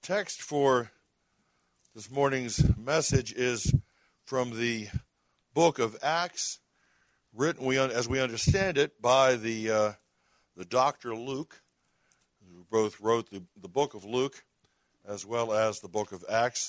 text for this morning's message is from the book of Acts, written, as we understand it, by the Dr. Luke, who both wrote the book of Luke as well as the book of Acts.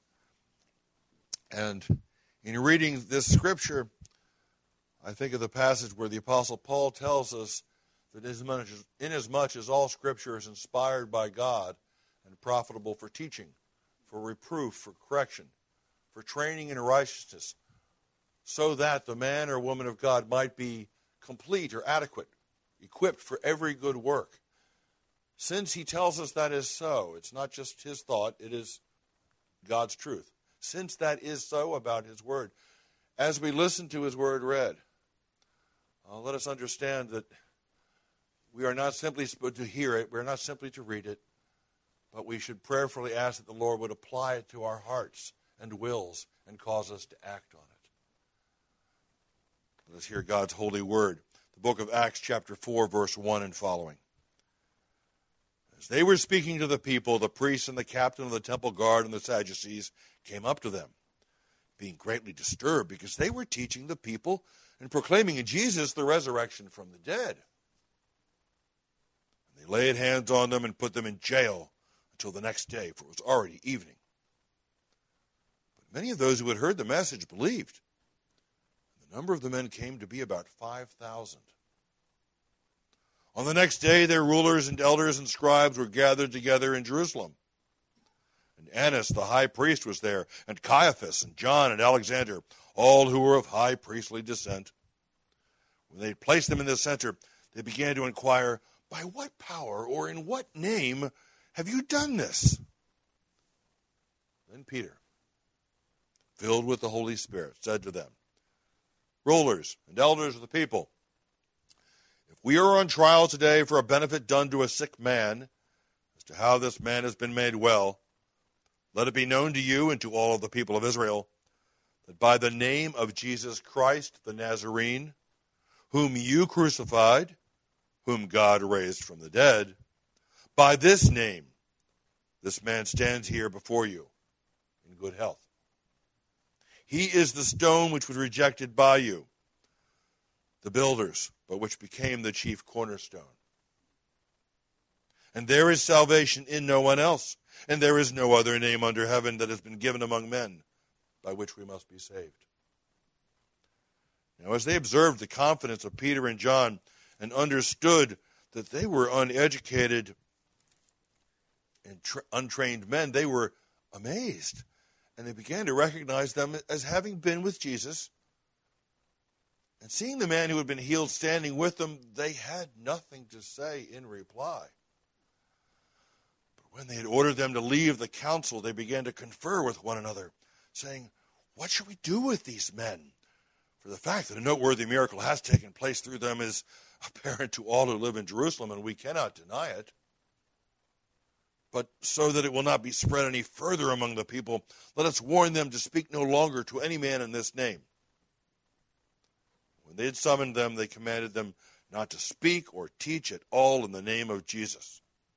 And in reading this scripture, I think of the passage where the Apostle Paul tells us that inasmuch as all Scripture is inspired by God and profitable for teaching, for reproof, for correction, for training in righteousness, so that the man or woman of God might be complete or adequate, equipped for every good work. Since he tells us that is so, it's not just his thought, it is God's truth. Since that is so about his word, as we listen to his word read, let us understand that we are not simply supposed to hear it, we are not simply to read it, but we should prayerfully ask that the Lord would apply it to our hearts and wills and cause us to act on it. Let us hear God's holy word. The book of Acts chapter 4, verse 1 and following. As they were speaking to the people, the priests and the captain of the temple guard and the Sadducees came up to them, being greatly disturbed because they were teaching the people and proclaiming in Jesus the resurrection from the dead. And they laid hands on them and put them in jail until the next day, for it was already evening. But many of those who had heard the message believed. And the number of the men came to be about 5,000. On the next day, their rulers and elders and scribes were gathered together in Jerusalem. And Annas the high priest was there, and Caiaphas and John and Alexander, all who were of high priestly descent. When they had placed them in the center, they began to inquire, "By what power or in what name have you done this?" Then Peter, filled with the Holy Spirit, said to them, "Rulers and elders of the people, if we are on trial today for a benefit done to a sick man, as to how this man has been made well, let it be known to you and to all of the people of Israel that by the name of Jesus Christ the Nazarene, whom you crucified, whom God raised from the dead, by this name this man stands here before you in good health. He is the stone which was rejected by you, the builders, but which became the chief cornerstone. And there is salvation in no one else, and there is no other name under heaven that has been given among men by which we must be saved." Now, as they observed the confidence of Peter and John and understood that they were uneducated and untrained men, they were amazed, and they began to recognize them as having been with Jesus. And seeing the man who had been healed standing with them, they had nothing to say in reply. But when they had ordered them to leave the council, they began to confer with one another, saying, "What shall we do with these men? For the fact that a noteworthy miracle has taken place through them is apparent to all who live in Jerusalem, and we cannot deny it. But so that it will not be spread any further among the people, let us warn them to speak no longer to any man in this name." When they had summoned them, they commanded them not to speak or teach at all in the name of Jesus.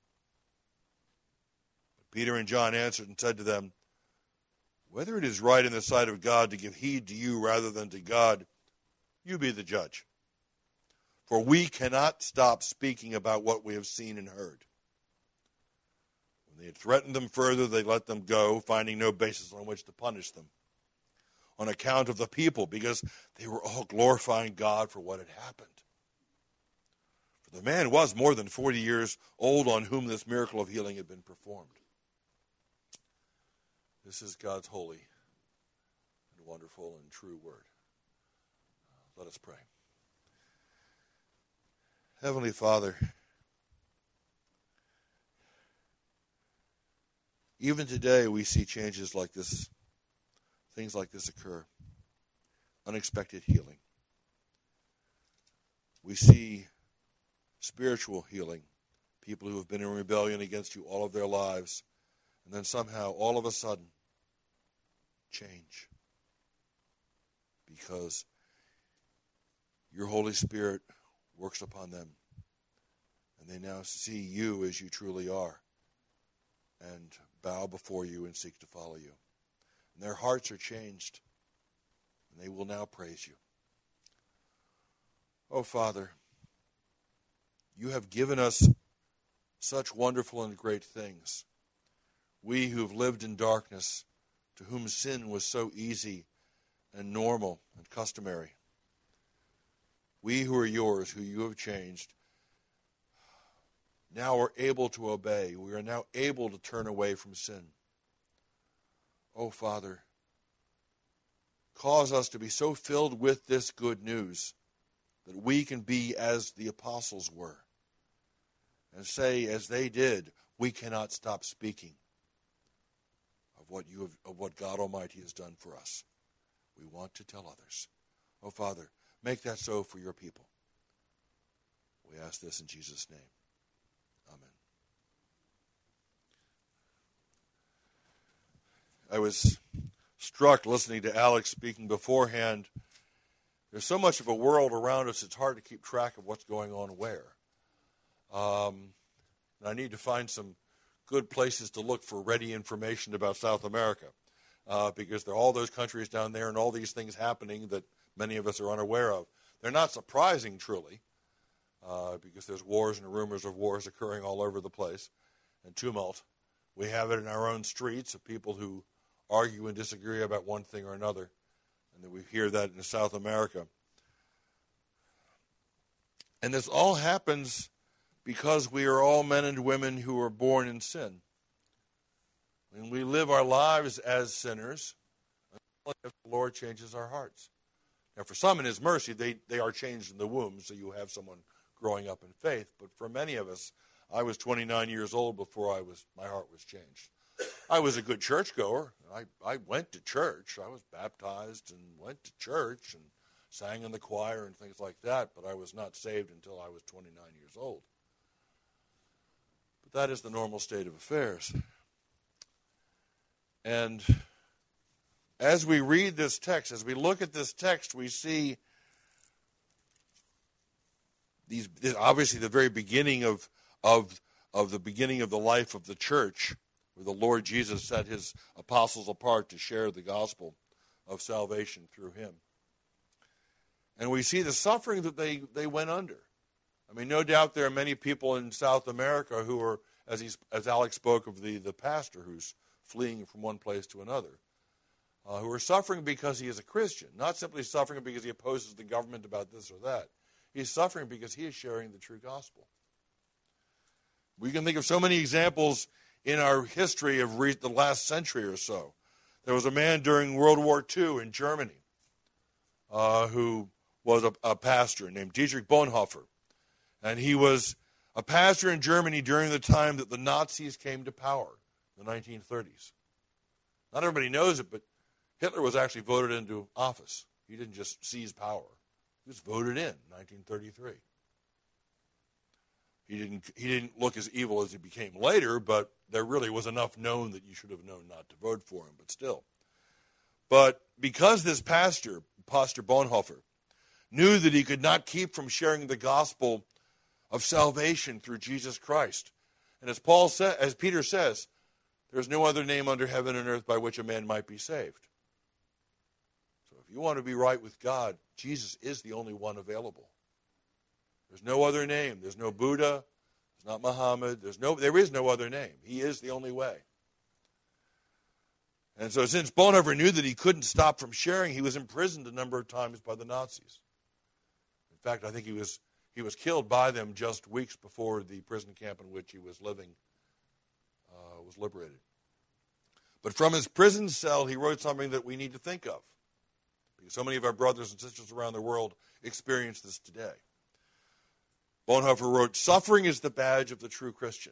But Peter and John answered and said to them, "Whether it is right in the sight of God to give heed to you rather than to God, you be the judge. For we cannot stop speaking about what we have seen and heard." When they had threatened them further, they let them go, finding no basis on which to punish them, on account of the people, because they were all glorifying God for what had happened. For the man was more than 40 years old on whom this miracle of healing had been performed. This is God's holy and wonderful and true word. Let us pray. Heavenly Father, even today we see changes like this, things like this occur. Unexpected healing. We see spiritual healing. People who have been in rebellion against you all of their lives, and then somehow, all of a sudden, change. Because your Holy Spirit works upon them, and they now see you as you truly are, and bow before you and seek to follow you. And their hearts are changed, and they will now praise you. Oh, Father, you have given us such wonderful and great things. We who have lived in darkness, to whom sin was so easy and normal and customary. We who are yours, who you have changed, now are able to obey. We are now able to turn away from sin. Oh, Father, cause us to be so filled with this good news that we can be as the apostles were and say, as they did, we cannot stop speaking of what God Almighty has done for us. We want to tell others. Oh, Father, make that so for your people. We ask this in Jesus' name. Amen. I was struck listening to Alex speaking beforehand. There's so much of a world around us, it's hard to keep track of what's going on where. And I need to find some good places to look for ready information about South America, because there are all those countries down there and all these things happening that many of us are unaware of. They're not surprising, truly, because there's wars and rumors of wars occurring all over the place and tumult. We have it in our own streets of people who argue and disagree about one thing or another, and then we hear that in South America. And this all happens because we are all men and women who are born in sin. And we live our lives as sinners until the Lord changes our hearts. Now, for some in his mercy, they are changed in the womb, so you have someone growing up in faith. But for many of us, I was 29 years old before my heart was changed. I was a good churchgoer. I went to church. I was baptized and went to church and sang in the choir and things like that, but I was not saved until I was 29 years old. But that is the normal state of affairs. And as we read this text, as we look at this text, we see obviously the very beginning of the beginning of the life of the church, where the Lord Jesus set his apostles apart to share the gospel of salvation through him. And we see the suffering that they went under. I mean, no doubt there are many people in South America who are, as Alex spoke of the pastor who's fleeing from one place to another, who are suffering because he is a Christian, not simply suffering because he opposes the government about this or that. He's suffering because he is sharing the true gospel. We can think of so many examples in our history of the last century or so. There was a man during World War II in Germany who was a pastor named Dietrich Bonhoeffer. And he was a pastor in Germany during the time that the Nazis came to power, the 1930s. Not everybody knows it, but Hitler was actually voted into office. He didn't just seize power. He was voted in 1933. He didn't look as evil as he became later, but there really was enough known that you should have known not to vote for him, but still. But because this pastor Bonhoeffer, knew that he could not keep from sharing the gospel of salvation through Jesus Christ. And as Peter says, there's no other name under heaven and earth by which a man might be saved. So if you want to be right with God, Jesus is the only one available. There's no other name. There's no Buddha. There's not Muhammad. There is no other name. He is the only way. And so since Bonhoeffer knew that he couldn't stop from sharing, he was imprisoned a number of times by the Nazis. In fact, I think he was killed by them just weeks before the prison camp in which he was living was liberated. But from his prison cell, he wrote something that we need to think of, because so many of our brothers and sisters around the world experience this today. Bonhoeffer wrote, "Suffering is the badge of the true Christian.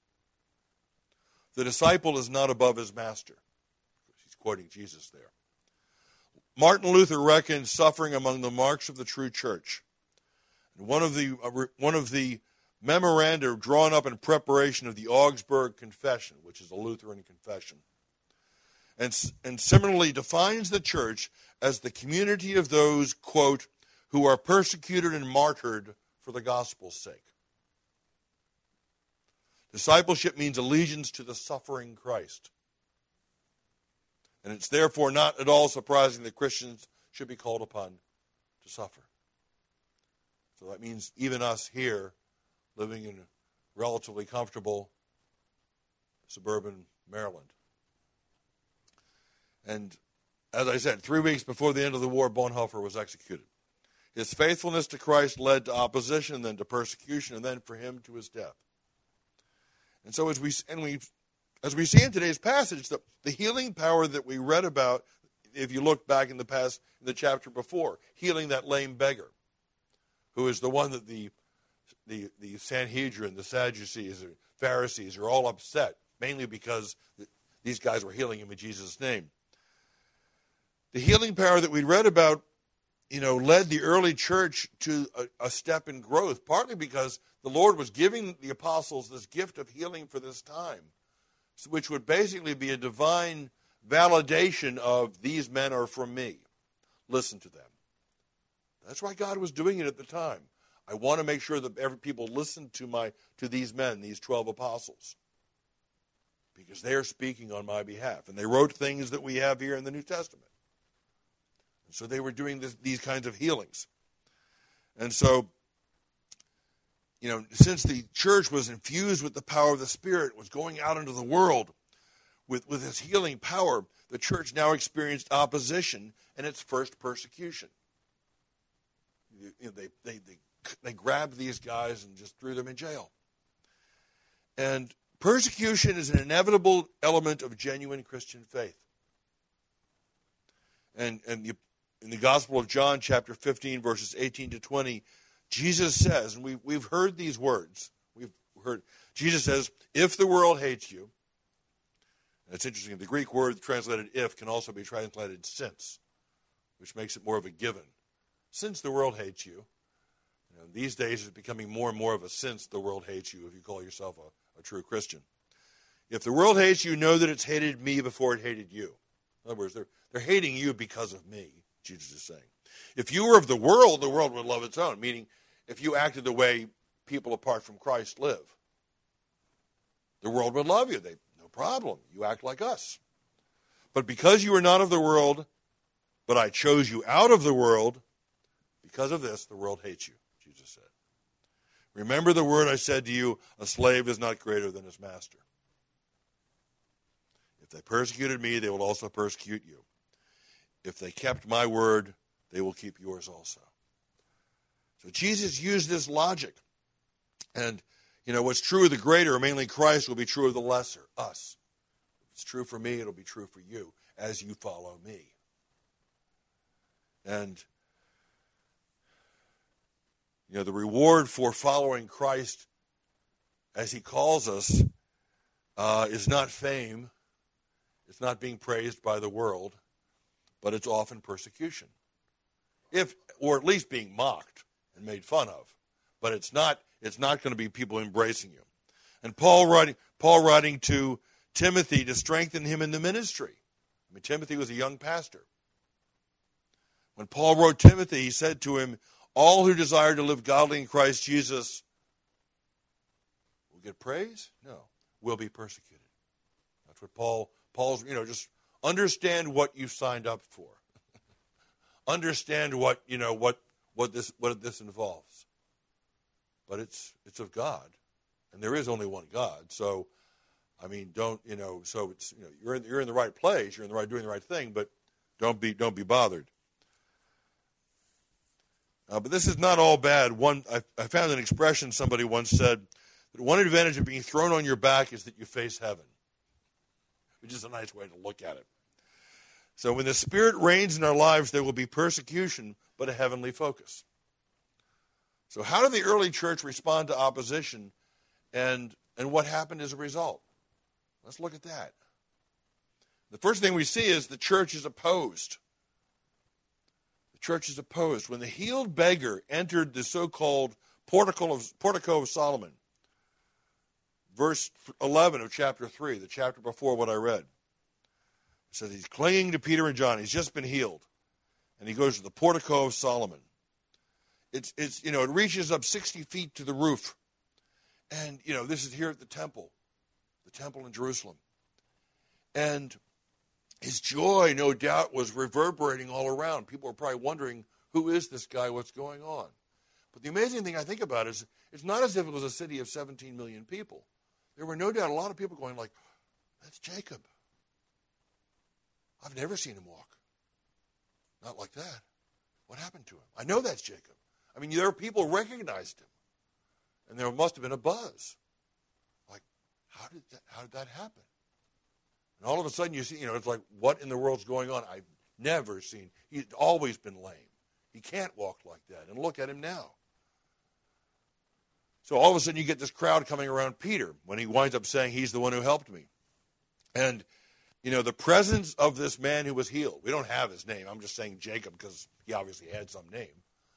The disciple is not above his master." He's quoting Jesus there. Martin Luther reckons suffering among the marks of the true church. And one of the memoranda drawn up in preparation of the Augsburg Confession, which is a Lutheran confession, and similarly defines the church as the community of those, quote, who are persecuted and martyred for the gospel's sake. Discipleship means allegiance to the suffering Christ. And it's therefore not at all surprising that Christians should be called upon to suffer. So that means even us here, living in relatively comfortable suburban Maryland. And as I said, 3 weeks before the end of the war, Bonhoeffer was executed. His faithfulness to Christ led to opposition, then to persecution, and then for him to his death. And so as we see in today's passage, the healing power that we read about, if you look back in the past, in the chapter before, healing that lame beggar, who is the one that the Sanhedrin, the Sadducees, the Pharisees are all upset, mainly because these guys were healing him in Jesus' name. The healing power that we read about, led the early church to a step in growth, partly because the Lord was giving the apostles this gift of healing for this time, which would basically be a divine validation of these men are from me. Listen to them. That's why God was doing it at the time. I want to make sure that every people listen to these men, these 12 apostles, because they are speaking on my behalf. And they wrote things that we have here in the New Testament. And so they were doing these kinds of healings. And so, since the church was infused with the power of the Spirit, was going out into the world with its healing power, the church now experienced opposition and its first persecution. They grabbed these guys and just threw them in jail. And persecution is an inevitable element of genuine Christian faith. And in the Gospel of John, chapter 15, verses 18 to 20, Jesus says, and we've heard these words. Jesus says, if the world hates you, and it's interesting, the Greek word translated if can also be translated since, which makes it more of a given. Since the world hates you, these days it's becoming more and more of a since the world hates you if you call yourself a true Christian. If the world hates you, know that it's hated me before it hated you. In other words, they're hating you because of me, Jesus is saying. If you were of the world would love its own, meaning if you acted the way people apart from Christ live, the world would love you. No problem. You act like us. But because you are not of the world, but I chose you out of the world, because of this, the world hates you, Jesus said. Remember the word I said to you, a slave is not greater than his master. If they persecuted me, they will also persecute you. If they kept my word, they will keep yours also. So Jesus used this logic. And, what's true of the greater, mainly Christ, will be true of the lesser, us. If it's true for me, it'll be true for you as you follow me. And, the reward for following Christ, as he calls us, is not fame. It's not being praised by the world, but it's often persecution. Or at least being mocked and made fun of. But it's not going to be people embracing you. And Paul writing to Timothy to strengthen him in the ministry. Timothy was a young pastor. When Paul wrote Timothy, he said to him, all who desire to live godly in Christ Jesus will get praise? No, will be persecuted. That's what Paul's, just understand what you signed up for. Understand what this involves. But it's of God, and there is only one God. So, don't so it's you're in the right place, doing the right thing, but don't be bothered. But this is not all bad. I found an expression somebody once said that one advantage of being thrown on your back is that you face heaven, which is a nice way to look at it. So when the Spirit reigns in our lives, there will be persecution, but a heavenly focus. So how did the early church respond to opposition, and what happened as a result? Let's look at that. The first thing we see is the church is opposed. The church is opposed. When the healed beggar entered the so-called portico of Solomon, verse 11 of chapter 3, the chapter before what I read, it says he's clinging to Peter and John. He's just been healed. And he goes to the portico of Solomon. It reaches up 60 feet to the roof. And, this is here at the temple in Jerusalem. And his joy, no doubt, was reverberating all around. People are probably wondering, who is this guy? What's going on? But the amazing thing I think about is it's not as if it was a city of 17 million people. There were no doubt a lot of people going like, that's Jacob. I've never seen him walk. Not like that. What happened to him? I know that's Jacob. I mean, there were people who recognized him. And there must have been a buzz. Like, how did that happen? And all of a sudden you see, it's like, what in the world's going on? I've never seen. He's always been lame. He can't walk like that. And look at him now. So all of a sudden you get this crowd coming around Peter when he winds up saying, he's the one who helped me. And, the presence of this man who was healed. We don't have his name. I'm just saying Jacob because he obviously had some name.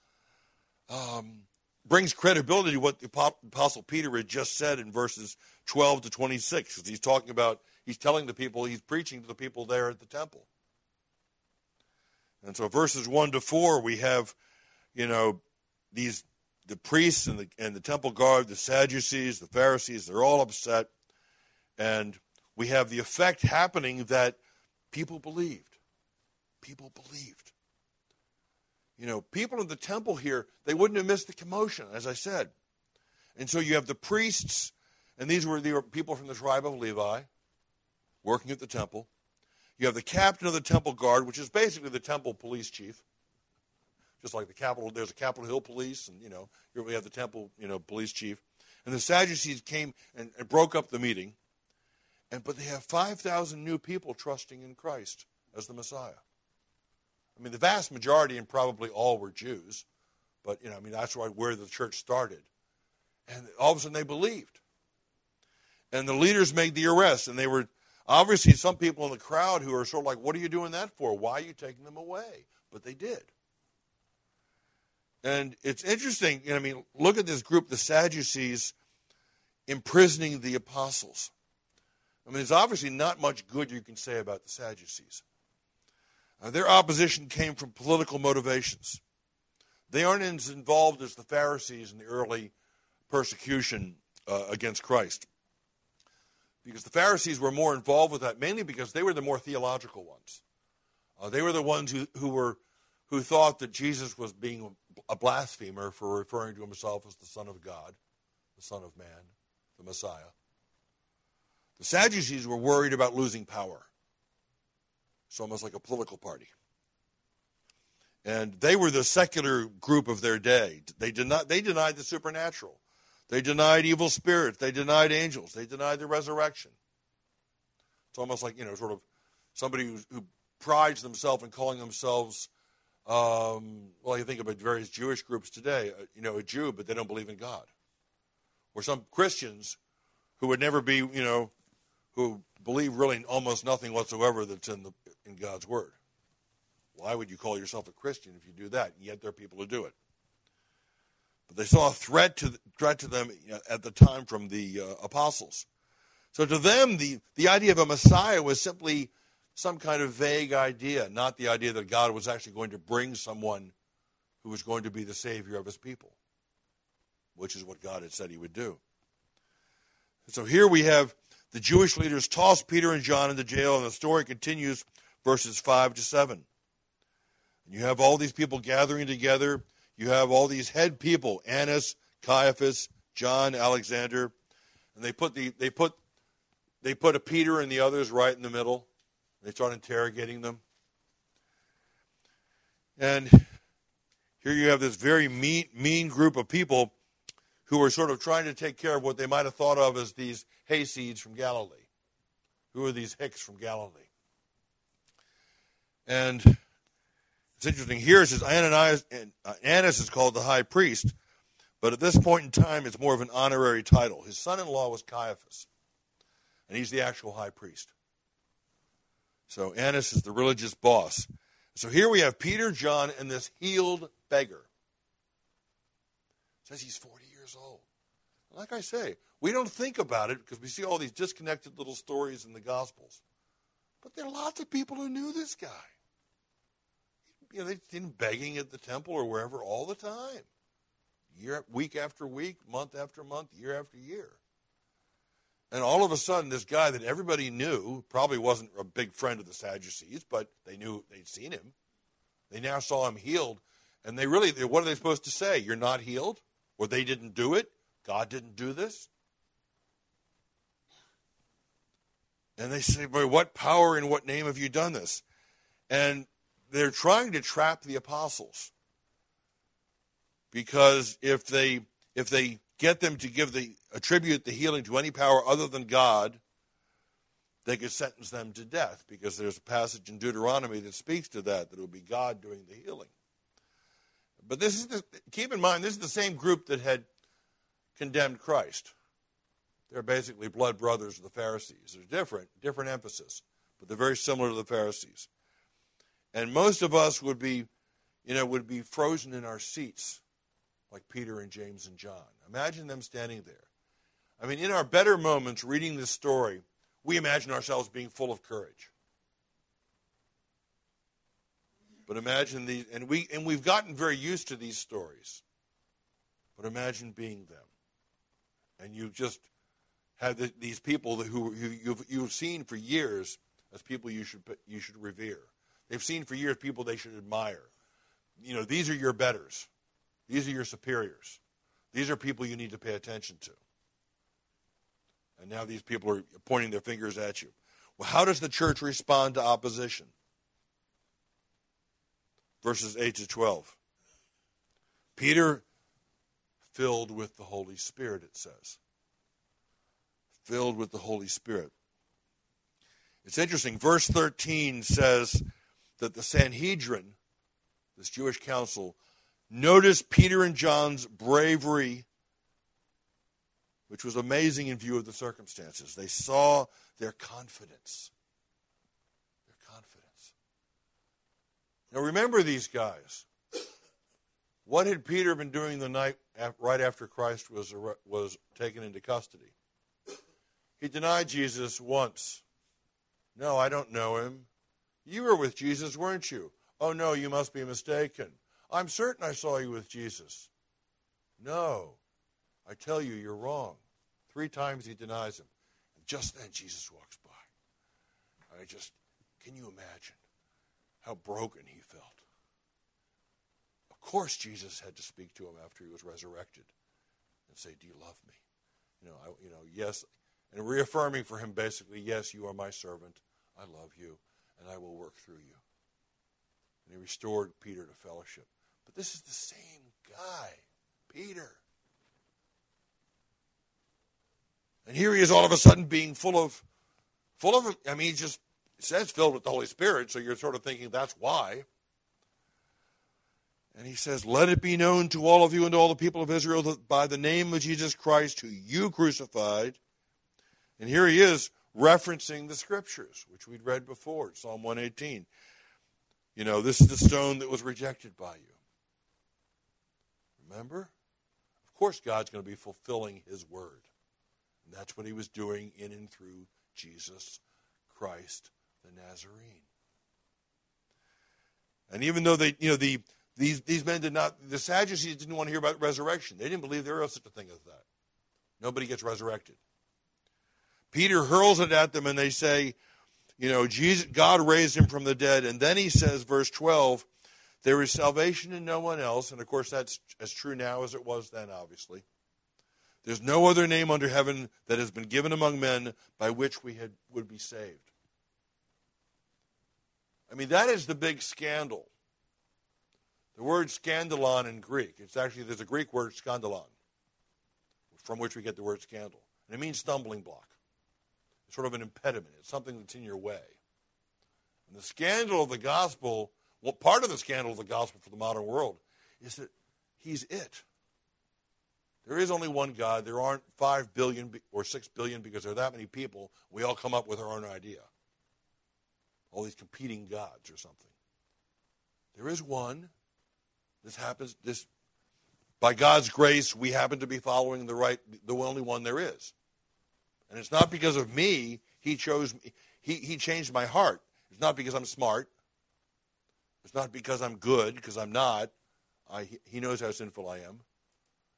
Brings credibility to what the Apostle Peter had just said in verses 12 to 26. Because he's telling the people, he's preaching to the people there at the temple. And so verses 1 to 4, we have, the priests and the temple guard, the Sadducees, the Pharisees, they're all upset. And we have the effect happening that people believed. People believed. People in the temple here, they wouldn't have missed the commotion, as I said. And so you have the priests, and these were the people from the tribe of Levi working at the temple. You have the captain of the temple guard, which is basically the temple police chief. Just like there's a Capitol Hill police, and, here we have the temple, police chief. And the Sadducees came and broke up the meeting. But they have 5,000 new people trusting in Christ as the Messiah. I mean, the vast majority and probably all were Jews. But, that's where the church started. And all of a sudden they believed. And the leaders made the arrest. And they were, obviously, some people in the crowd who are sort of like, what are you doing that for? Why are you taking them away? But they did. And it's interesting, look at this group, the Sadducees, imprisoning the apostles. There's obviously not much good you can say about the Sadducees. Their opposition came from political motivations. They aren't as involved as the Pharisees in the early persecution against Christ. Because the Pharisees were more involved with that, mainly because they were the more theological ones. They were the ones who thought that Jesus was being a blasphemer for referring to himself as the Son of God, the Son of Man, the Messiah. The Sadducees were worried about losing power. It's almost like a political party. And they were the secular group of their day. They denied the supernatural. They denied evil spirits. They denied angels. They denied the resurrection. It's almost like, sort of somebody who prides themselves in calling themselves, you think about various Jewish groups today, a Jew, but they don't believe in God. Or some Christians who would never be, who believe really almost nothing whatsoever that's in God's Word. Why would you call yourself a Christian if you do that? And yet there are people who do it. But they saw a threat to them at the time from the apostles. So to them, the idea of a Messiah was simply some kind of vague idea, not the idea that God was actually going to bring someone who was going to be the Savior of his people, which is what God had said he would do. So here we have the Jewish leaders toss Peter and John into jail, and the story continues, verses 5 to 7. And you have all these people gathering together. You have all these head people, Annas, Caiaphas, John, Alexander, and they put a Peter and the others right in the middle. They start interrogating them. And here you have this very mean group of people who are sort of trying to take care of what they might have thought of as these hayseeds from Galilee. Who are these hicks from Galilee? And it's interesting. Here it says Annas is called the high priest, but at this point in time, it's more of an honorary title. His son-in-law was Caiaphas, and he's the actual high priest. So Annas is the religious boss. So here we have Peter, John, and this healed beggar. It says he's 40 years old. Like I say, we don't think about it because we see all these disconnected little stories in the Gospels. But there are lots of people who knew this guy. They've been begging at the temple or wherever all the time. week after week, month after month, year after year. And all of a sudden, this guy that everybody knew, probably wasn't a big friend of the Sadducees, but they'd seen him. They now saw him healed. And what are they supposed to say? You're not healed? Or they didn't do it? God didn't do this? And they say, by what power and what name have you done this? And they're trying to trap the apostles. Because if they get them to attribute the healing to any power other than God, they could sentence them to death, because there's a passage in Deuteronomy that speaks to that it will be God doing the healing. But keep in mind, this is the same group that had condemned Christ. They're basically blood brothers of the Pharisees. They're different emphasis, but they're very similar to the Pharisees. And most of us would be frozen in our seats like Peter and James and John. Imagine them standing there. I mean, in our better moments reading this story, we imagine ourselves being full of courage. But imagine these, and we've gotten very used to these stories. But imagine being them. And you just have these people who you've seen for years as people you should revere. They've seen for years people they should admire. These are your betters. These are your superiors. These are people you need to pay attention to. And now these people are pointing their fingers at you. Well, how does the church respond to opposition? Verses 8 to 12. Peter, filled with the Holy Spirit, it says. Filled with the Holy Spirit. It's interesting. Verse 13 says that the Sanhedrin, this Jewish council, noticed Peter and John's bravery, which was amazing in view of the circumstances. They saw their confidence. Their confidence. Now remember these guys. What had Peter been doing the night right after Christ was taken into custody? He denied Jesus once. No, I don't know him. You were with Jesus, weren't you? Oh, no, you must be mistaken. I'm certain I saw you with Jesus. No, I tell you, you're wrong. 3 times he denies him. And just then Jesus walks by. Can you imagine how broken he felt? Of course Jesus had to speak to him after he was resurrected and say, do you love me? Yes. And reaffirming for him basically, yes, you are my servant. I love you, and I will work through you. And he restored Peter to fellowship. But this is the same guy, Peter. And here he is all of a sudden being full of, I mean, it says filled with the Holy Spirit, so you're sort of thinking that's why. And he says, let it be known to all of you and to all the people of Israel that by the name of Jesus Christ, who you crucified, and here he is referencing the scriptures, which we'd read before, Psalm 118. This is the stone that was rejected by you. Remember? Of course God's going to be fulfilling his word. And that's what he was doing in and through Jesus Christ the Nazarene. And even though these men did not, the Sadducees didn't want to hear about resurrection. They didn't believe there was such a thing as that. Nobody gets resurrected. Peter hurls it at them and they say, God raised him from the dead. And then he says, verse 12, there is salvation in no one else. And of course that's as true now as it was then, obviously. There's no other name under heaven that has been given among men by which we would be saved. I mean, that is the big scandal. The word scandalon in Greek, there's a Greek word skandalon, from which we get the word scandal. And it means stumbling block. It's sort of an impediment. It's something that's in your way. And the scandal of the gospel, part of the scandal of the gospel for the modern world is that he's it. There is only one God. There aren't 5 billion or 6 billion because there are that many people. We all come up with our own idea. All these competing gods or something. There is one. By God's grace, we happen to be following the only one there is. And it's not because of me. He chose me. He changed my heart. It's not because I'm smart. It's not because I'm good, because I'm not. He knows how sinful I am.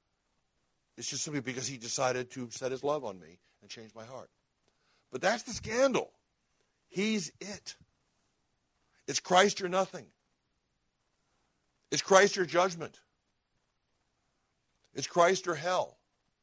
It's just simply because he decided to set his love on me and change my heart. But that's the scandal. He's it. It's Christ or nothing. It's Christ or judgment. It's Christ or hell.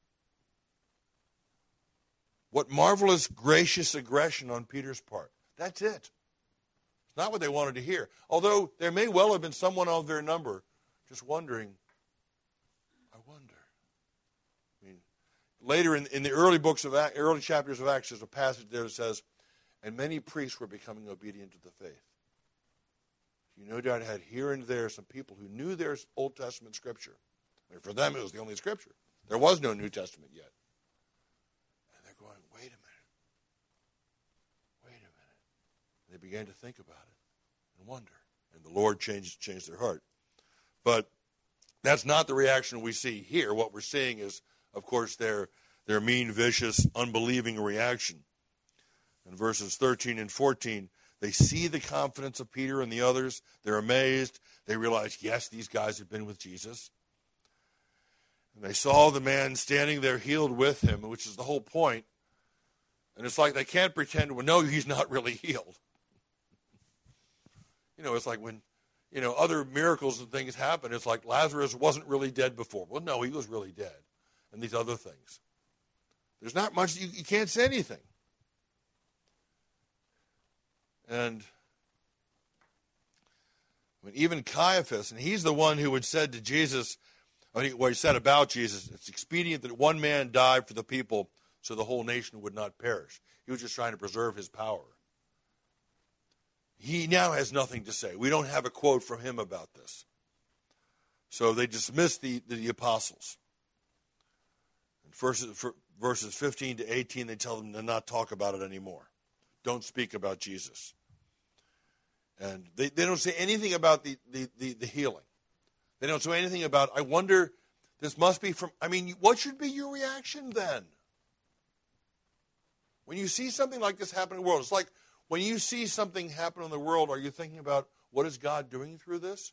What marvelous, gracious aggression on Peter's part. That's it. It's not what they wanted to hear. Although there may well have been someone of their number just wondering, I wonder. I mean, later in the early early chapters of Acts, there's a passage there that says, and many priests were becoming obedient to the faith. You no doubt had here and there some people who knew their Old Testament scripture. I mean, for them, it was the only scripture. There was no New Testament yet. And they're going, wait a minute. Wait a minute. And they began to think about it and wonder. And the Lord changed their heart. But that's not the reaction we see here. What we're seeing is, of course, their mean, vicious, unbelieving reaction. In verses 13 and 14, they see the confidence of Peter and the others. They're amazed. They realize, yes, these guys have been with Jesus. And they saw the man standing there healed with him, which is the whole point. And it's like they can't pretend, well, no, he's not really healed. It's like when, other miracles and things happen. It's like Lazarus wasn't really dead before. Well, no, he was really dead. And these other things. There's not much, you can't say anything. And when even Caiaphas, and he's the one who had said to Jesus, what he said about Jesus, it's expedient that one man die for the people so the whole nation would not perish. He was just trying to preserve his power. He now has nothing to say. We don't have a quote from him about this. So they dismiss the apostles. In verses 15 to 18, they tell them to not talk about it anymore. Don't speak about Jesus. And they don't say anything about the healing. They don't say anything about, I wonder, this must be from, what should be your reaction then? When you see something like this happen in the world, it's like when you see something happen in the world, are you thinking about what is God doing through this?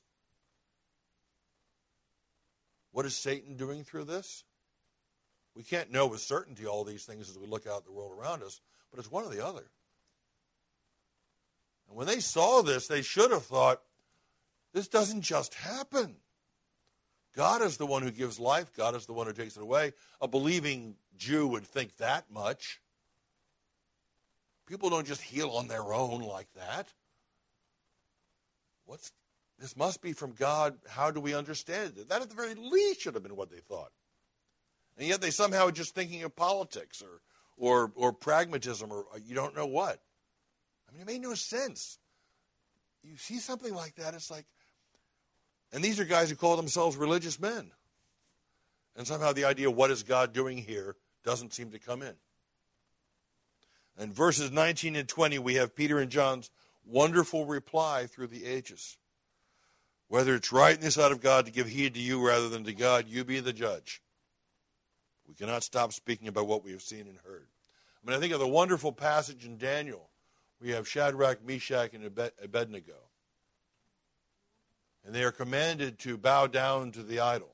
What is Satan doing through this? We can't know with certainty all these things as we look out at the world around us, but it's one or the other. And when they saw this, they should have thought, this doesn't just happen. God is the one who gives life. God is the one who takes it away. A believing Jew would think that much. People don't just heal on their own like that. This must be from God. How do we understand it? That at the very least should have been what they thought. And yet they somehow are just thinking of politics or pragmatism or you don't know what. It made no sense. You see something like that, it's like, and these are guys who call themselves religious men. And somehow the idea of what is God doing here doesn't seem to come in. In verses 19 and 20, we have Peter and John's wonderful reply through the ages. Whether it's right in the sight of God to give heed to you rather than to God, you be the judge. We cannot stop speaking about what we have seen and heard. I think of the wonderful passage in Daniel. We have Shadrach, Meshach, and Abednego. And they are commanded to bow down to the idol.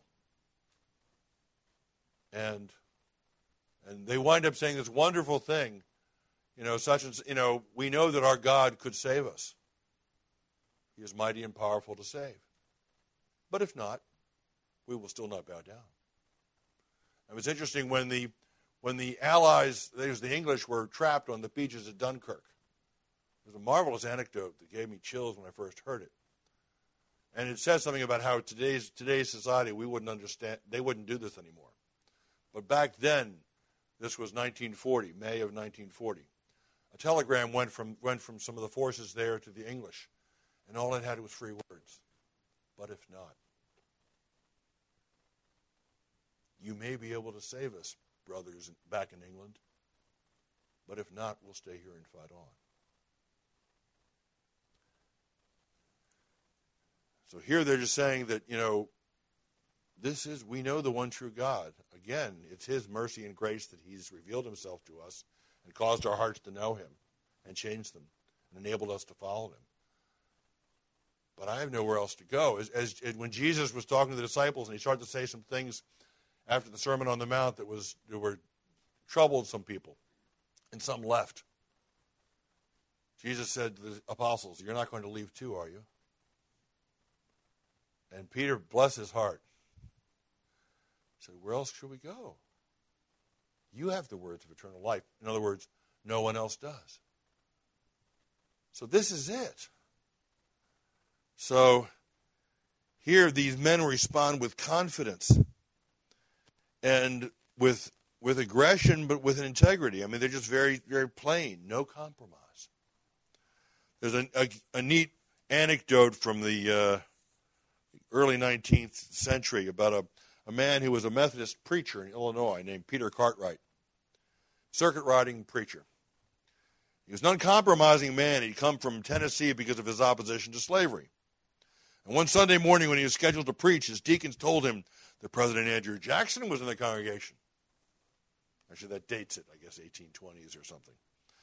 And they wind up saying this wonderful thing, such as, we know that our God could save us. He is mighty and powerful to save. But if not, we will still not bow down. It was interesting when the Allies, the English, were trapped on the beaches of Dunkirk. There's a marvelous anecdote that gave me chills when I first heard it. And it says something about how today's society, we wouldn't understand, they wouldn't do this anymore. But back then, this was 1940, May of 1940. A telegram went from some of the forces there to the English, and all it had was 3 words. But if not, you may be able to save us, brothers back in England. But if not, we'll stay here and fight on. So here they're just saying that, we know the one true God. Again, it's his mercy and grace that he's revealed himself to us and caused our hearts to know him and changed them and enabled us to follow him. But I have nowhere else to go. As when Jesus was talking to the disciples and he started to say some things after the Sermon on the Mount that were troubled some people, and some left. Jesus said to the apostles, "You're not going to leave too, are you?" And Peter, bless his heart, said, "Where else should we go? You have the words of eternal life." In other words, no one else does. So this is it. So here these men respond with confidence and with aggression, but with integrity. I mean, they're just very, very plain, no compromise. There's a neat anecdote from the early 19th century about a man who was a Methodist preacher in Illinois named Peter Cartwright, circuit riding preacher. He was an uncompromising man. He'd come from Tennessee because of his opposition to slavery. And one Sunday morning when he was scheduled to preach, his deacons told him that President Andrew Jackson was in the congregation. Actually, that dates it, I guess, 1820s or something.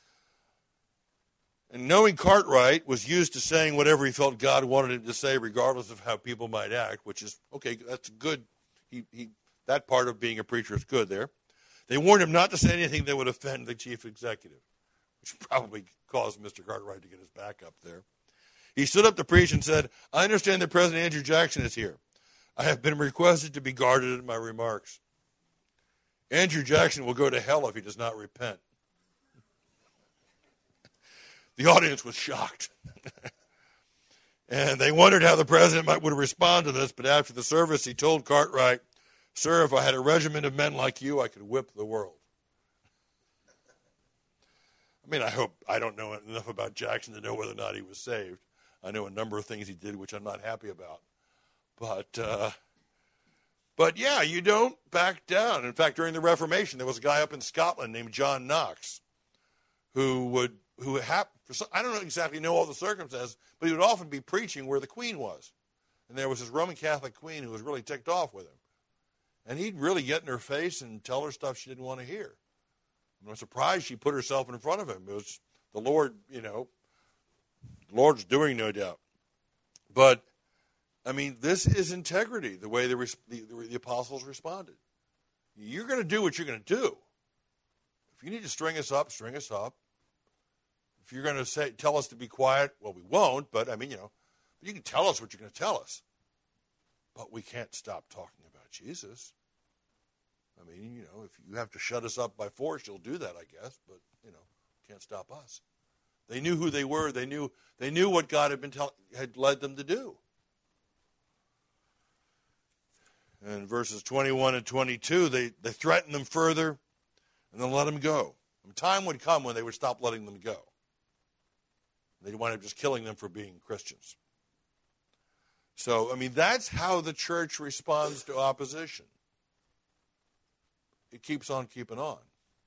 And knowing Cartwright was used to saying whatever he felt God wanted him to say, regardless of how people might act, which is, okay, that's good. That part of being a preacher is good there. They warned him not to say anything that would offend the chief executive, which probably caused Mr. Cartwright to get his back up there. He stood up to preach and said, "I understand that President Andrew Jackson is here. I have been requested to be guarded in my remarks. Andrew Jackson will go to hell if he does not repent." The audience was shocked. And they wondered how the president would respond to this, but after the service, he told Cartwright, "Sir, if I had a regiment of men like you, I could whip the world." I mean, I don't know enough about Jackson to know whether or not he was saved. I know a number of things he did which I'm not happy about. But yeah, you don't back down. In fact, during the Reformation, there was a guy up in Scotland named John Knox who I don't exactly know all the circumstances, but he would often be preaching where the Queen was. And there was this Roman Catholic queen who was really ticked off with him. And he'd really get in her face and tell her stuff she didn't want to hear. I'm surprised she put herself in front of him. It was the Lord, the Lord's doing, no doubt. But, I mean, this is integrity, the way the apostles responded. You're going to do what you're going to do. If you need to string us up, string us up. If you're going to tell us to be quiet, well, we won't, but, but you can tell us what you're going to tell us. But we can't stop talking about Jesus. If you have to shut us up by force, you'll do that, I guess, but, can't stop us. They knew who they were. They knew what God had led them to do. And verses 21 and 22, they threatened them further and then let them go. Time would come when they would stop letting them go. They'd wind up just killing them for being Christians. So, that's how the church responds to opposition. It keeps on keeping on.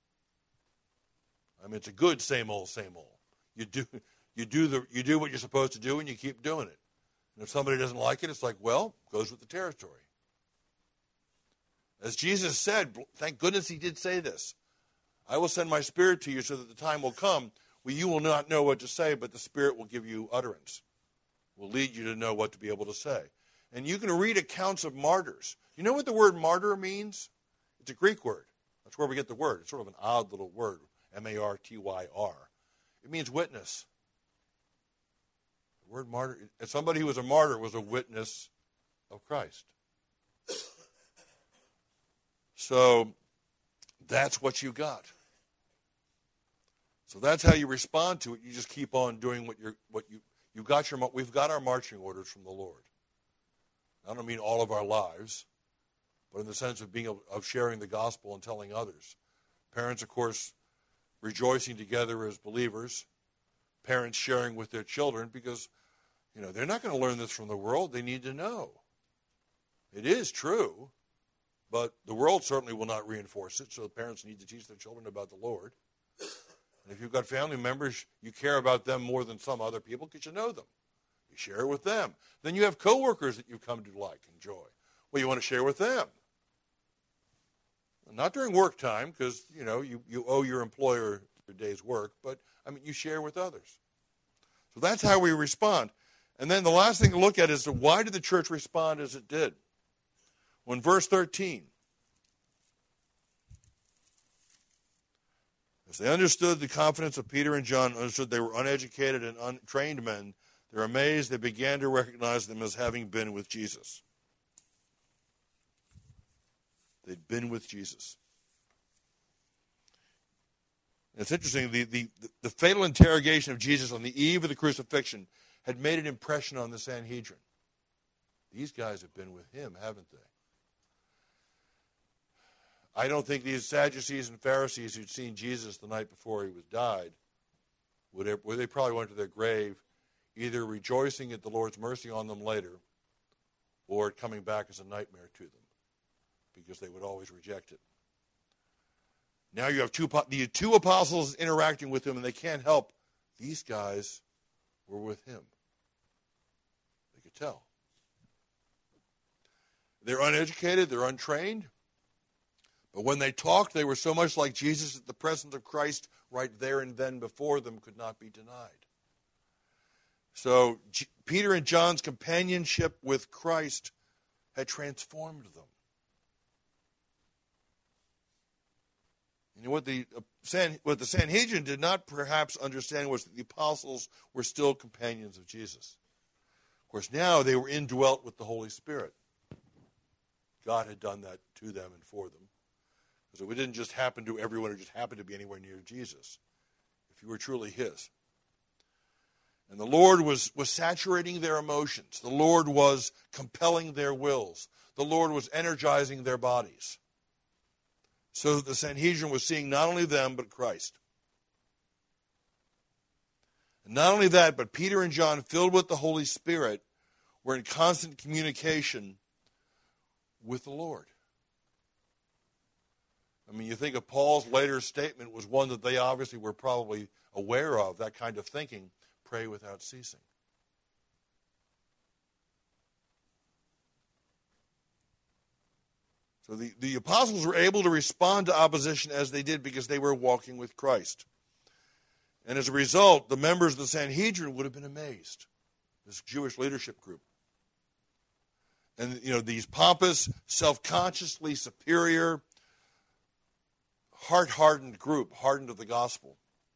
It's a good same old, same old. You do what you're supposed to do, and you keep doing it. And if somebody doesn't like it, it's like, well, goes with the territory. As Jesus said, thank goodness he did say this, "I will send my Spirit to you so that the time will come where you will not know what to say, but the Spirit will give you utterance, will lead you to know what to be able to say." And you can read accounts of martyrs. You know what the word martyr means? It's a Greek word. That's where we get the word. It's sort of an odd little word, M-A-R-T-Y-R. It means witness. The word martyr, somebody who was a martyr was a witness of Christ. So that's what you got. So that's how you respond to it. You just keep on doing we've got our marching orders from the Lord. I don't mean all of our lives, but in the sense of sharing the gospel and telling others. Parents, of course, rejoicing together as believers. Parents sharing with their children because, they're not going to learn this from the world. They need to know. It is true, but the world certainly will not reinforce it, so parents need to teach their children about the Lord. And if you've got family members, you care about them more than some other people because you know them. You share it with them. Then you have coworkers that you've come to like, enjoy. Well, you want to share with them. Not during work time because, you owe your employer your day's work, but, you share with others. So that's how we respond. And then the last thing to look at is why did the church respond as it did? Well, in verse 13, As they understood the confidence of Peter and John, understood they were uneducated and untrained men, they're amazed. They began to recognize them as having been with Jesus. They'd been with Jesus. And it's interesting, the fatal interrogation of Jesus on the eve of the crucifixion had made an impression on the Sanhedrin. These guys have been with him, haven't they? I don't think these Sadducees and Pharisees who'd seen Jesus the night before he was died, they probably went to their grave either rejoicing at the Lord's mercy on them later or it coming back as a nightmare to them because they would always reject it. Now you have the two apostles interacting with him, and they can't help. These guys were with him. They could tell. They're uneducated, they're untrained, but when they talked, they were so much like Jesus that the presence of Christ right there and then before them could not be denied. So Peter and John's companionship with Christ had transformed them. You know, what the Sanhedrin did not perhaps understand was that the apostles were still companions of Jesus. Of course, now they were indwelt with the Holy Spirit. God had done that to them and for them. So it didn't just happen to everyone who just happened to be anywhere near Jesus. If you were truly his. And the Lord was saturating their emotions. The Lord was compelling their wills. The Lord was energizing their bodies. So that the Sanhedrin was seeing not only them, but Christ. And not only that, but Peter and John, filled with the Holy Spirit, were in constant communication with the Lord. I mean, you think of Paul's later statement was one that they obviously were probably aware of, that kind of thinking, pray without ceasing. So the apostles were able to respond to opposition as they did because they were walking with Christ. And as a result, the members of the Sanhedrin would have been amazed, this Jewish leadership group. And, you know, these pompous, self-consciously superior, heart-hardened group, hardened of the gospel,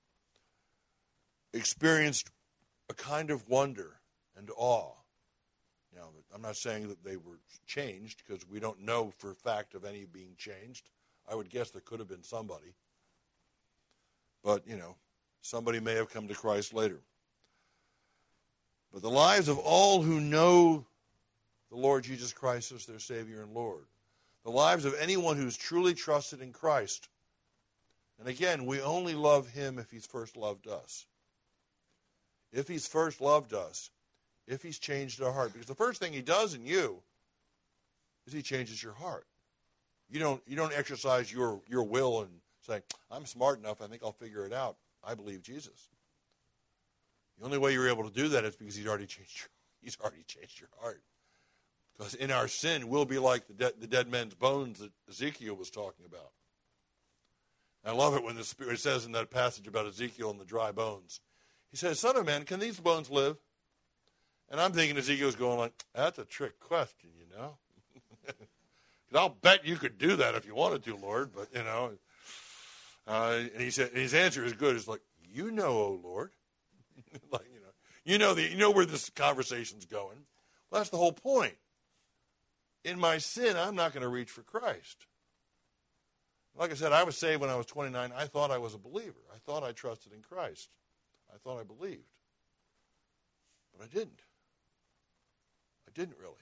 experienced a kind of wonder and awe. Now, I'm not saying that they were changed, because we don't know for a fact of any being changed. I would guess there could have been somebody. But, you know, somebody may have come to Christ later. But the lives of all who know the Lord Jesus Christ as their Savior and Lord, the lives of anyone who's truly trusted in Christ, and again, we only love him if he's first loved us. If he's first loved us, if he's changed our heart. Because the first thing he does in you is he changes your heart. You don't exercise your will and say, I'm smart enough, I think I'll figure it out. I believe Jesus. The only way you're able to do that is because he's already changed your heart. Because in our sin, we'll be like the dead men's bones that Ezekiel was talking about. I love it when the Spirit says in that passage about Ezekiel and the dry bones. He says, Son of man, can these bones live? And I'm thinking Ezekiel's going like, that's a trick question, you know. I'll bet you could do that if you wanted to, Lord. But, you know. And he said, his answer is good. It's like, you know, O Lord. Like, you know where this conversation's going. Well, that's the whole point. In my sin, I'm not going to reach for Christ. Like I said, I was saved when I was 29. I thought I was a believer. I thought I trusted in Christ. I thought I believed. But I didn't. I didn't really.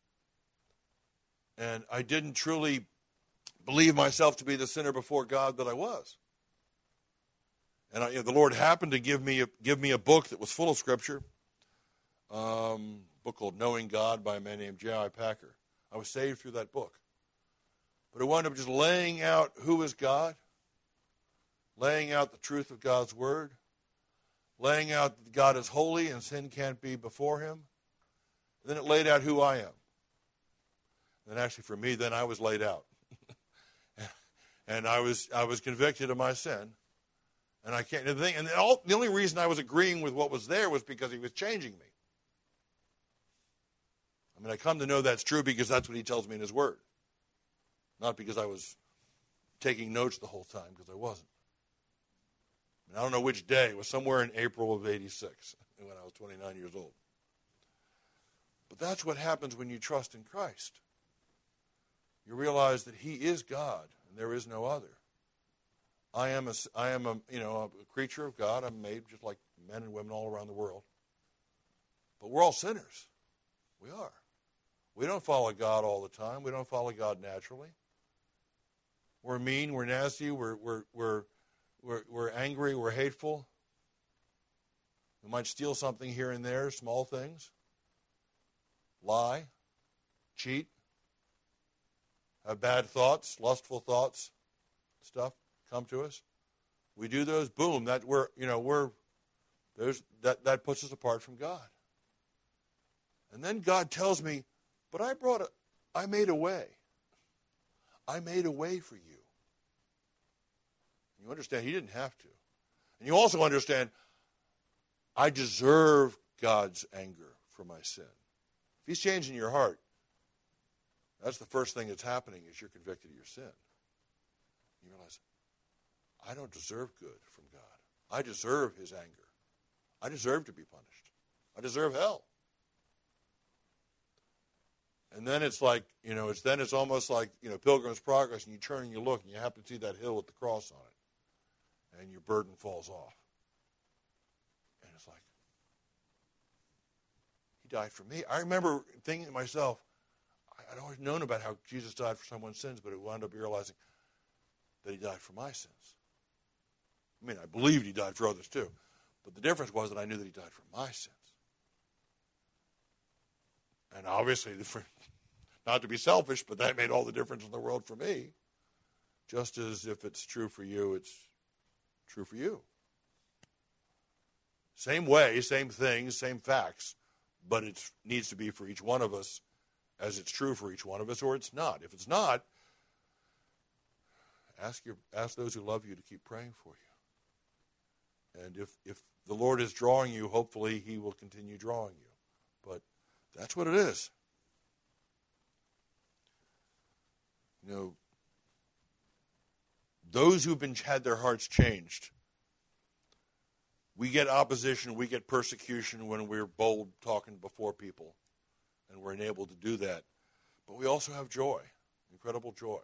And I didn't truly believe myself to be the sinner before God that I was. And the Lord happened to give me a book that was full of Scripture, a book called Knowing God by a man named J.I. Packer. I was saved through that book. But it wound up just laying out who is God, laying out the truth of God's Word, laying out that God is holy and sin can't be before him. And then it laid out who I am. And actually for me, then I was laid out. And I was convicted of my sin. And the only reason I was agreeing with what was there was because he was changing me. I mean, I come to know that's true because that's what he tells me in his Word. Not because I was taking notes the whole time, because I wasn't. And I don't know which day. It was somewhere in April of 86 when I was 29 years old. But that's what happens when you trust in Christ. You realize that he is God and there is no other. I am a creature of God. I'm made just like men and women all around the world. But we're all sinners. We are. We don't follow God all the time. We don't follow God naturally. We're mean. We're nasty. We're angry. We're hateful. We might steal something here and there, small things. Lie. Cheat. Have bad thoughts, lustful thoughts, stuff come to us. We do those. Boom. That puts us apart from God. And then God tells me, but I made a way. I made a way for you. You understand, he didn't have to. And you also understand, I deserve God's anger for my sin. If he's changing your heart, that's the first thing that's happening is you're convicted of your sin. You realize, I don't deserve good from God. I deserve his anger. I deserve to be punished. I deserve hell. And then it's like, it's almost like, Pilgrim's Progress, and you turn and you look, and you happen to see that hill with the cross on it. And your burden falls off. And it's like, he died for me. I remember thinking to myself, I'd always known about how Jesus died for someone's sins, but it wound up realizing that he died for my sins. I mean, I believed he died for others too. But the difference was that I knew that he died for my sins. And obviously, not to be selfish, but that made all the difference in the world for me. Just as if it's true for you, it's true for you. Same way, same things, same facts, but it needs to be for each one of us as it's true for each one of us, or it's not. If it's not, ask those who love you to keep praying for you. And if the Lord is drawing you, hopefully he will continue drawing you. But that's what it is. Those who've had their hearts changed, we get opposition, we get persecution when we're bold talking before people. And we're enabled to do that. But we also have joy, incredible joy.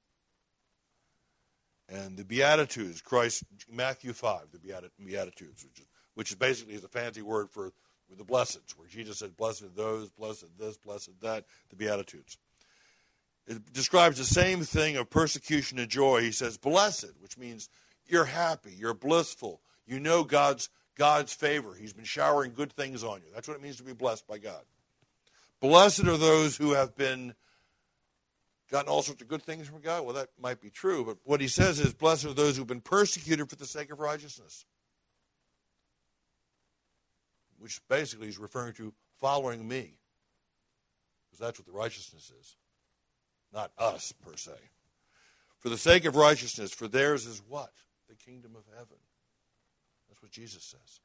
And the Beatitudes, Matthew 5, the Beatitudes, which is basically is a fancy word for the blesseds, where Jesus said, blessed those, blessed this, blessed that, the Beatitudes. It describes the same thing of persecution and joy. He says, blessed, which means you're happy, you're blissful, you know God's favor. He's been showering good things on you. That's what it means to be blessed by God. Blessed are those who have gotten all sorts of good things from God. Well, that might be true, but what he says is, blessed are those who have been persecuted for the sake of righteousness. Which basically is referring to following me. Because that's what the righteousness is. Not us, per se. For the sake of righteousness, for theirs is what? The kingdom of heaven. That's what Jesus says.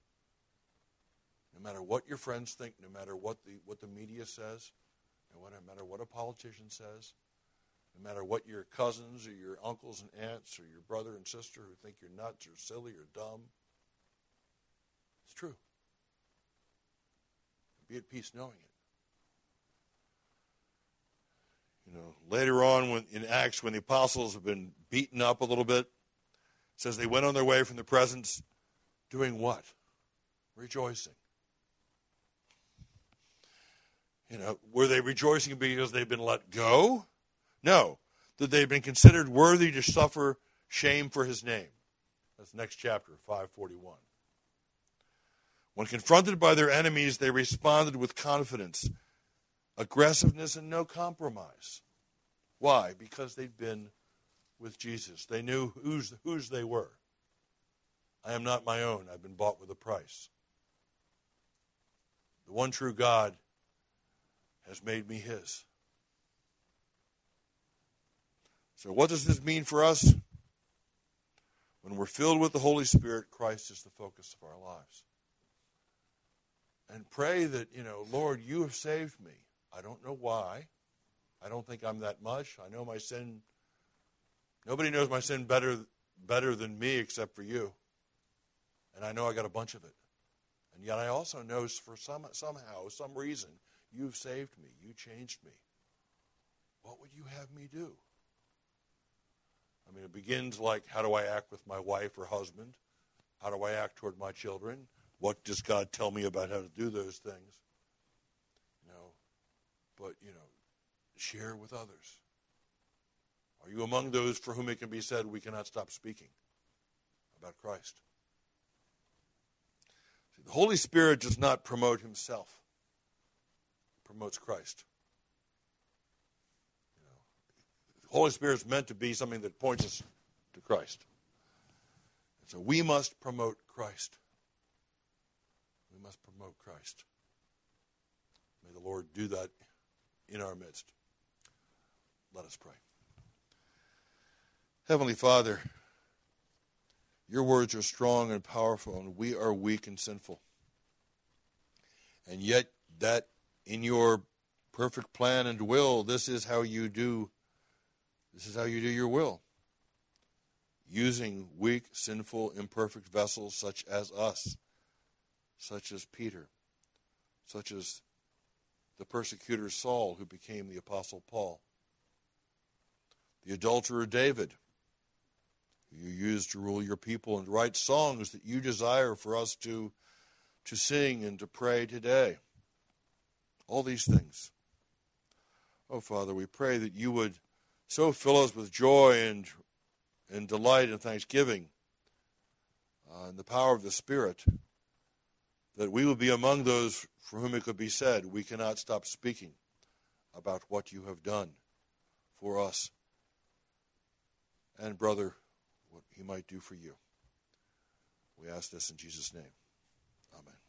No matter what your friends think, no matter what the media says, no matter what a politician says, no matter what your cousins or your uncles and aunts or your brother and sister who think you're nuts or silly or dumb, it's true. Be at peace knowing it. Later on in Acts, when the apostles have been beaten up a little bit, it says they went on their way from the presence doing what? Rejoicing. Were they rejoicing because they've been let go? No. That they've been considered worthy to suffer shame for his name. That's the next chapter, 541. When confronted by their enemies, they responded with confidence, aggressiveness, and no compromise. Why? Because they'd been with Jesus. They knew whose they were. I am not my own. I've been bought with a price. The one true God has made me his. So what does this mean for us? When we're filled with the Holy Spirit, Christ is the focus of our lives. And pray that, Lord, you have saved me. I don't know why. I don't think I'm that much. I know my sin. Nobody knows my sin better than me except for you. And I know I got a bunch of it. And yet I also know for somehow, some reason, you've saved me. You changed me. What would you have me do? I mean, it begins like, how do I act with my wife or husband? How do I act toward my children? What does God tell me about how to do those things? But, share with others. Are you among those for whom it can be said we cannot stop speaking about Christ? See, the Holy Spirit does not promote himself. He promotes Christ. The Holy Spirit is meant to be something that points us to Christ. And so we must promote Christ. We must promote Christ. May the Lord do that in our midst. Let us pray. Heavenly Father, your words are strong and powerful, and we are weak and sinful. And yet that in your perfect plan and will, this is how you do your will. Using weak, sinful, imperfect vessels such as us, such as Peter, such as the persecutor Saul, who became the Apostle Paul, the adulterer David, who you used to rule your people and write songs that you desire for us to sing and to pray today. All these things. Oh, Father, we pray that you would so fill us with joy and delight and thanksgiving and the power of the Spirit, that we will be among those for whom it could be said, we cannot stop speaking about what you have done for us and, brother, what he might do for you. We ask this in Jesus' name. Amen.